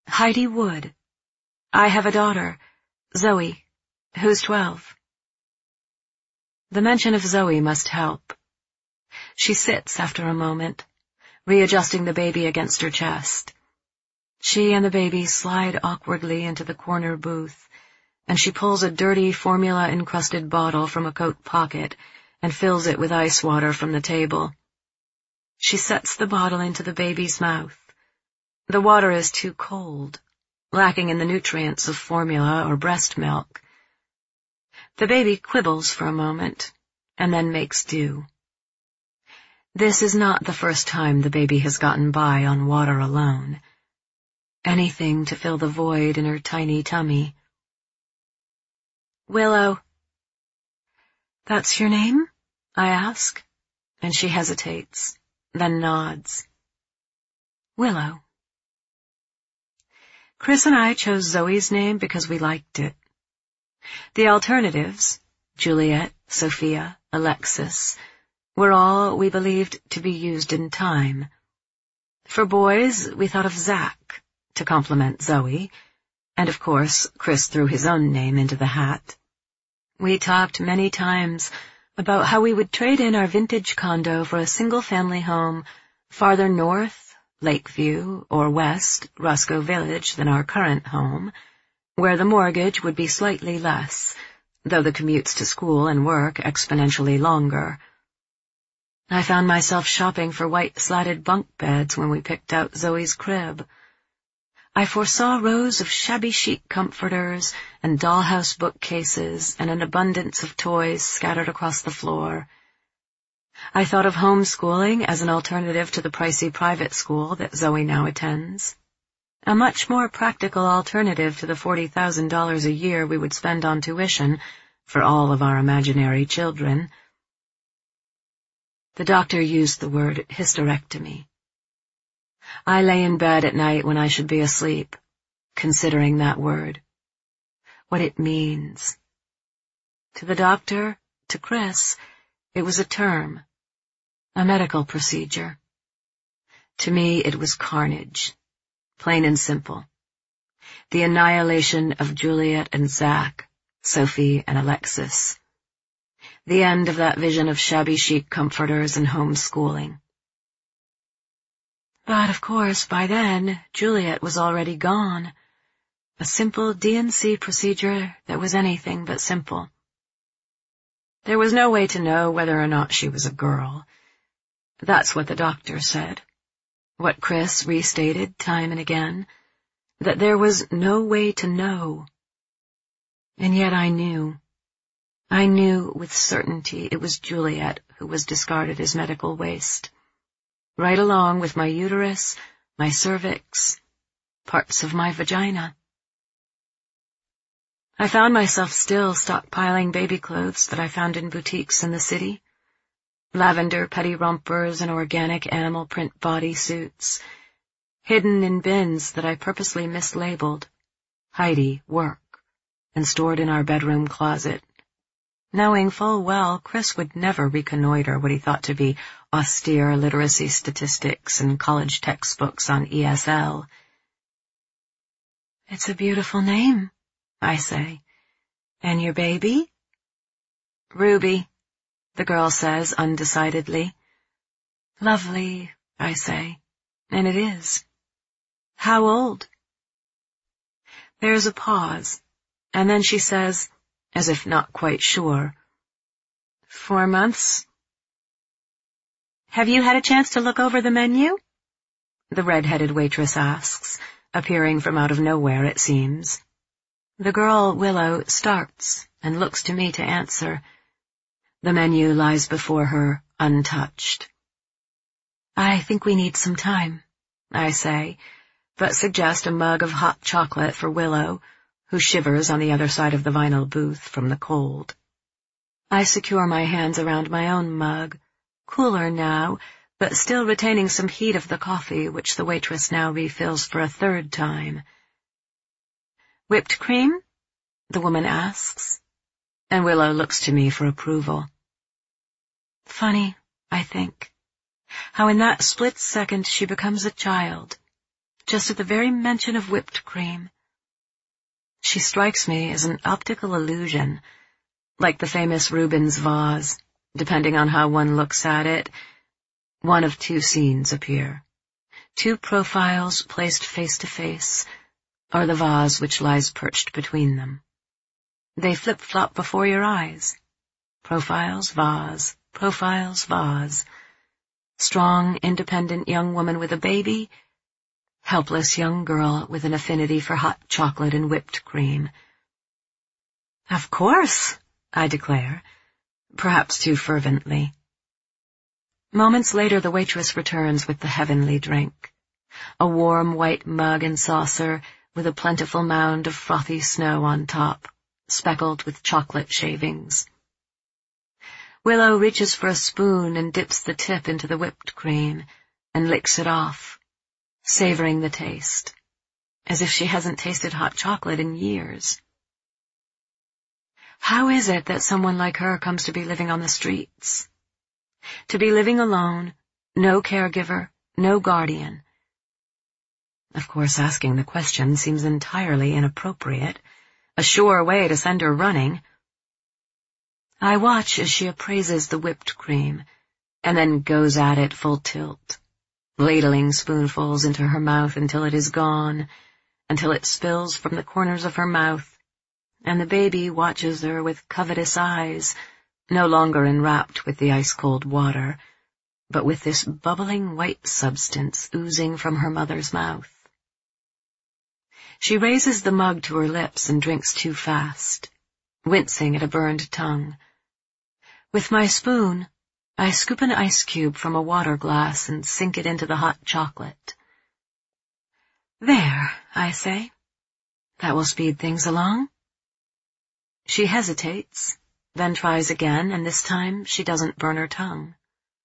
Heidi Wood. I have a daughter, Zoe, who's twelve. The mention of Zoe must help. She sits after a moment, readjusting the baby against her chest. She and the baby slide awkwardly into the corner booth, and she pulls a dirty formula-encrusted bottle from a coat pocket and fills it with ice water from the table. She sets the bottle into the baby's mouth. The water is too cold, lacking in the nutrients of formula or breast milk. The baby quibbles for a moment, and then makes do. This is not the first time the baby has gotten by on water alone. Anything to fill the void in her tiny tummy. Willow. That's your name? I ask, and she hesitates, then nods. Willow. Chris and I chose Zoe's name because we liked it. The alternatives, Juliet, Sophia, Alexis, were all we believed to be used in time. For boys, we thought of Zach, to complement Zoe, and of course, Chris threw his own name into the hat. We talked many times about how we would trade in our vintage condo for a single-family home farther north, Lakeview, or west, Roscoe Village, than our current home, where the mortgage would be slightly less, though the commutes to school and work exponentially longer. I found myself shopping for white slatted bunk beds when we picked out Zoe's crib. I foresaw rows of shabby chic comforters and dollhouse bookcases and an abundance of toys scattered across the floor. I thought of homeschooling as an alternative to the pricey private school that Zoe now attends, a much more practical alternative to the forty thousand dollars a year we would spend on tuition for all of our imaginary children. The doctor used the word hysterectomy. I lay in bed at night when I should be asleep, considering that word, what it means. To the doctor, to Chris, it was a term, a medical procedure. To me, it was carnage, plain and simple. The annihilation of Juliet and Zach, Sophie and Alexis. The end of that vision of shabby chic comforters and homeschooling. But, of course, by then, Juliet was already gone. A simple D and C procedure that was anything but simple. There was no way to know whether or not she was a girl. That's what the doctor said. What Chris restated time and again, that there was no way to know. And yet I knew. I knew with certainty it was Juliet who was discarded as medical waste. Right along with my uterus, my cervix, parts of my vagina. I found myself still stockpiling baby clothes that I found in boutiques in the city. Lavender petty rompers and organic animal print bodysuits, hidden in bins that I purposely mislabeled, Heidi, work, and stored in our bedroom closet, knowing full well Chris would never reconnoiter what he thought to be austere literacy statistics and college textbooks on E S L. It's a beautiful name, I say. And your baby? Ruby, the girl says undecidedly. Lovely, I say, and it is. How old? There's a pause, and then she says, as if not quite sure, Four months. Have you had a chance to look over the menu? The red-headed waitress asks, appearing from out of nowhere, it seems. The girl, Willow, starts and looks to me to answer. The menu lies before her, untouched. I think we need some time, I say, but suggest a mug of hot chocolate for Willow, who shivers on the other side of the vinyl booth from the cold. I secure my hands around my own mug, cooler now, but still retaining some heat of the coffee which the waitress now refills for a third time. Whipped cream? The woman asks, and Willow looks to me for approval. Funny, I think, how in that split second she becomes a child, just at the very mention of whipped cream. She strikes me as an optical illusion, like the famous Rubens vase. Depending on how one looks at it, one of two scenes appear. Two profiles placed face to face, or the vase which lies perched between them. They flip-flop before your eyes. Profiles, vase, profiles, vase. Strong, independent young woman with a baby, helpless young girl with an affinity for hot chocolate and whipped cream. Of course, I declare, perhaps too fervently. Moments later the waitress returns with the heavenly drink, a warm white mug and saucer with a plentiful mound of frothy snow on top, speckled with chocolate shavings. Willow reaches for a spoon and dips the tip into the whipped cream and licks it off, savoring the taste, as if she hasn't tasted hot chocolate in years. How is it that someone like her comes to be living on the streets? To be living alone, no caregiver, no guardian. Of course, asking the question seems entirely inappropriate, a sure way to send her running. I watch as she appraises the whipped cream, and then goes at it full tilt, ladling spoonfuls into her mouth until it is gone, until it spills from the corners of her mouth, and the baby watches her with covetous eyes, no longer enwrapped with the ice-cold water, but with this bubbling white substance oozing from her mother's mouth. She raises the mug to her lips and drinks too fast, wincing at a burned tongue. With my spoon, I scoop an ice cube from a water glass and sink it into the hot chocolate. There, I say. That will speed things along. She hesitates, then tries again, and this time she doesn't burn her tongue.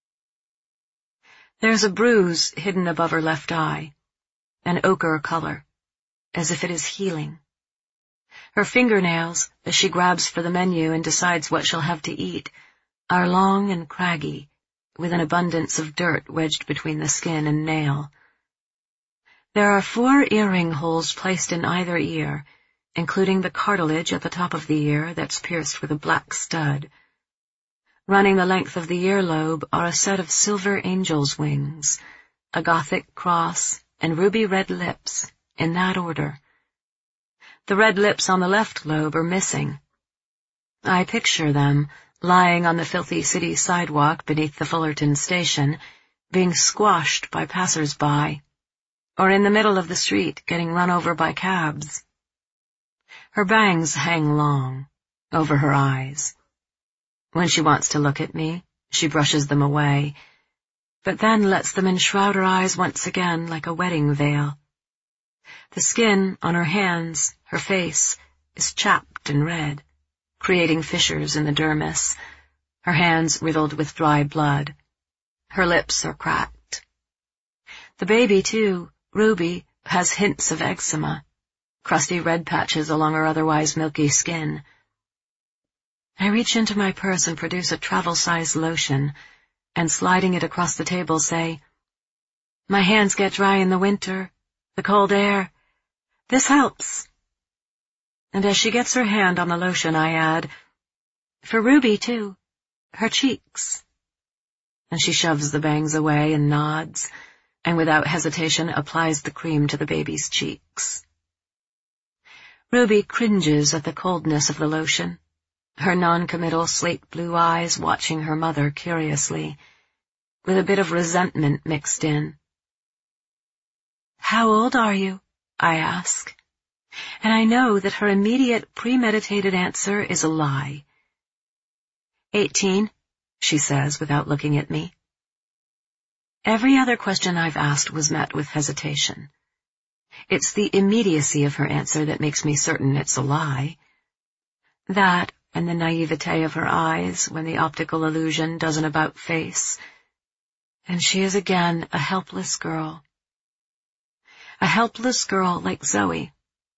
There's a bruise hidden above her left eye, an ochre color, as if it is healing. Her fingernails, as she grabs for the menu and decides what she'll have to eat, are long and craggy, with an abundance of dirt wedged between the skin and nail. There are four earring holes placed in either ear, including the cartilage at the top of the ear that's pierced with a black stud. Running the length of the earlobe are a set of silver angel's wings, a Gothic cross, and ruby red lips, in that order. The red lips on the left lobe are missing. I picture them, lying on the filthy city sidewalk beneath the Fullerton station, being squashed by passers-by, or in the middle of the street getting run over by cabs. Her bangs hang long, over her eyes. When she wants to look at me, she brushes them away, but then lets them enshroud her eyes once again like a wedding veil. The skin on her hands, her face, is chapped and red, creating fissures in the dermis, her hands riddled with dry blood. Her lips are cracked. The baby, too, Ruby, has hints of eczema, crusty red patches along her otherwise milky skin. I reach into my purse and produce a travel-size lotion, and sliding it across the table say, "My hands get dry in the winter, the cold air. This helps." And as she gets her hand on the lotion, I add, "For Ruby, too, her cheeks." And she shoves the bangs away and nods, and without hesitation applies the cream to the baby's cheeks. Ruby cringes at the coldness of the lotion, her non-committal slate-blue eyes watching her mother curiously, with a bit of resentment mixed in. "How old are you?" I ask, and I know that her immediate premeditated answer is a lie. Eighteen, she says without looking at me. Every other question I've asked was met with hesitation. It's the immediacy of her answer that makes me certain it's a lie. That, and the naivete of her eyes when the optical illusion does an about-face. And she is again a helpless girl. A helpless girl like Zoe.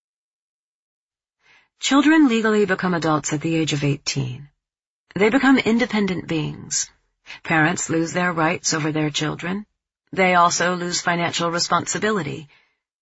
Children legally become adults at the age of eighteen. They become independent beings. Parents lose their rights over their children. They also lose financial responsibility.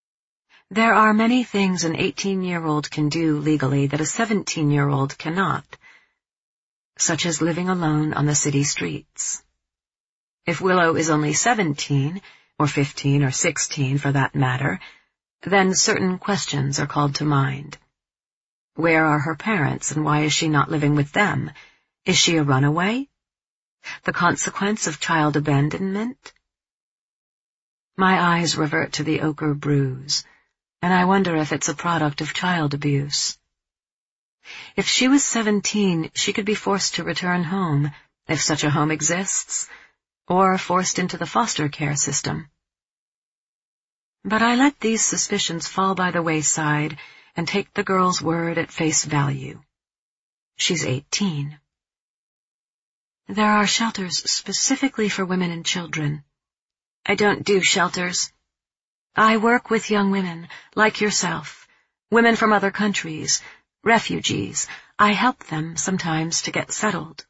There are many things an eighteen-year-old can do legally that a seventeen-year-old cannot, such as living alone on the city streets. If Willow is only seventeen, or fifteen or sixteen for that matter, then certain questions are called to mind. Where are her parents, and why is she not living with them? Is she a runaway? The consequence of child abandonment? My eyes revert to the ochre bruise, and I wonder if it's a product of child abuse. If she was seventeen, she could be forced to return home, if such a home exists, or forced into the foster care system. But I let these suspicions fall by the wayside and take the girl's word at face value. She's eighteen. There are shelters specifically for women and children. I don't do shelters. I work with young women, like yourself, women from other countries, refugees. I help them sometimes to get settled.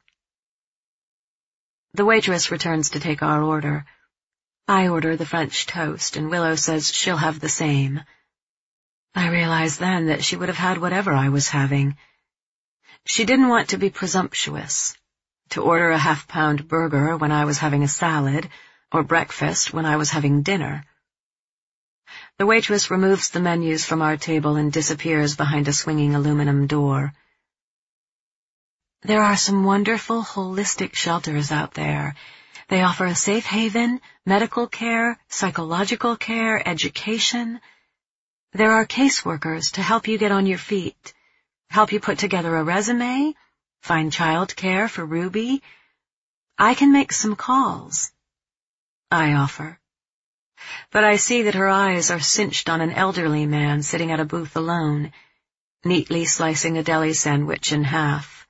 The waitress returns to take our order. I order the French toast, and Willow says she'll have the same. I realize then that she would have had whatever I was having. She didn't want to be presumptuous, to order a half-pound burger when I was having a salad, or breakfast when I was having dinner. The waitress removes the menus from our table and disappears behind a swinging aluminum door. There are some wonderful holistic shelters out there. They offer a safe haven, medical care, psychological care, education. There are caseworkers to help you get on your feet, help you put together a resume, find child care for Ruby. I can make some calls. I offer. But I see that her eyes are cinched on an elderly man sitting at a booth alone, neatly slicing a deli sandwich in half.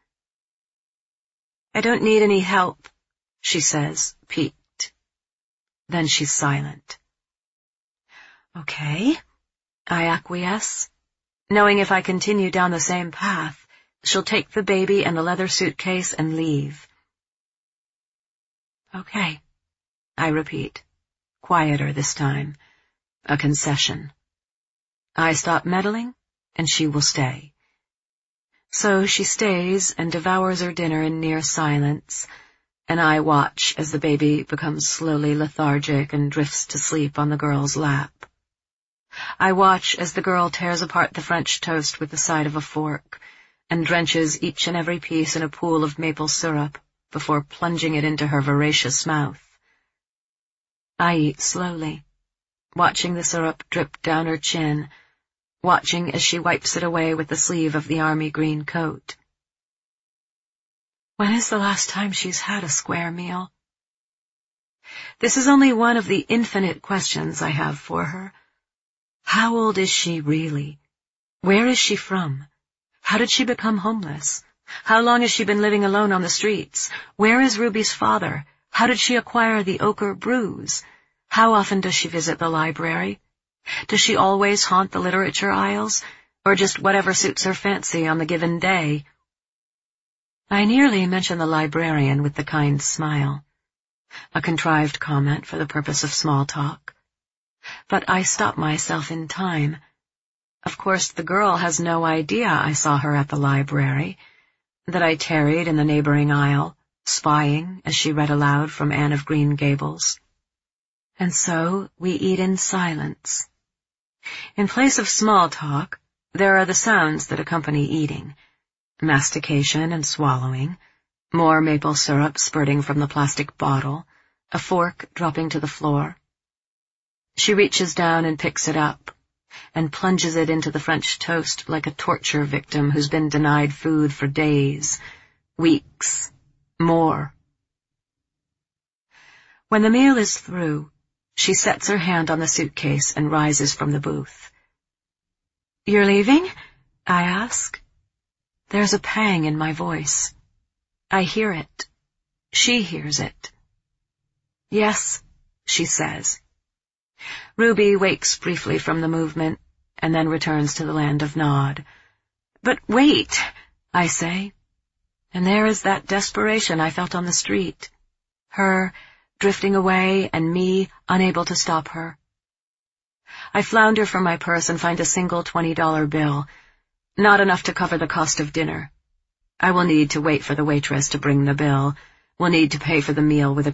I don't need any help, she says, piqued. Then she's silent. Okay, I acquiesce, knowing if I continue down the same path, she'll take the baby and the leather suitcase and leave. Okay, I repeat. Quieter this time. A concession. I stop meddling, and she will stay. So she stays and devours her dinner in near silence, and I watch as the baby becomes slowly lethargic and drifts to sleep on the girl's lap. I watch as the girl tears apart the French toast with the side of a fork, and drenches each and every piece in a pool of maple syrup before plunging it into her voracious mouth. I eat slowly, watching the syrup drip down her chin, watching as she wipes it away with the sleeve of the army green coat. When is the last time she's had a square meal? This is only one of the infinite questions I have for her. How old is she really? Where is she from? How did she become homeless? How long has she been living alone on the streets? Where is Ruby's father? How did she acquire the ochre bruise? How often does she visit the library? Does she always haunt the literature aisles, or just whatever suits her fancy on the given day? I nearly mention the librarian with the kind smile, a contrived comment for the purpose of small talk. But I stop myself in time. Of course, the girl has no idea I saw her at the library, that I tarried in the neighboring aisle, spying as she read aloud from Anne of Green Gables. And so we eat in silence. In place of small talk, there are the sounds that accompany eating, mastication and swallowing, more maple syrup spurting from the plastic bottle, a fork dropping to the floor. She reaches down and picks it up, and plunges it into the French toast like a torture victim who's been denied food for days, weeks, more. When the meal is through, she sets her hand on the suitcase and rises from the booth. "You're leaving?" I ask. There's a pang in my voice. I hear it. She hears it. "Yes," she says. Ruby wakes briefly from the movement, and then returns to the land of Nod. "But wait," I say, and there is that desperation I felt on the street. Her drifting away and me unable to stop her. I flounder for my purse and find a single twenty dollar bill, not enough to cover the cost of dinner. I will need to wait for the waitress to bring the bill, will need to pay for the meal with a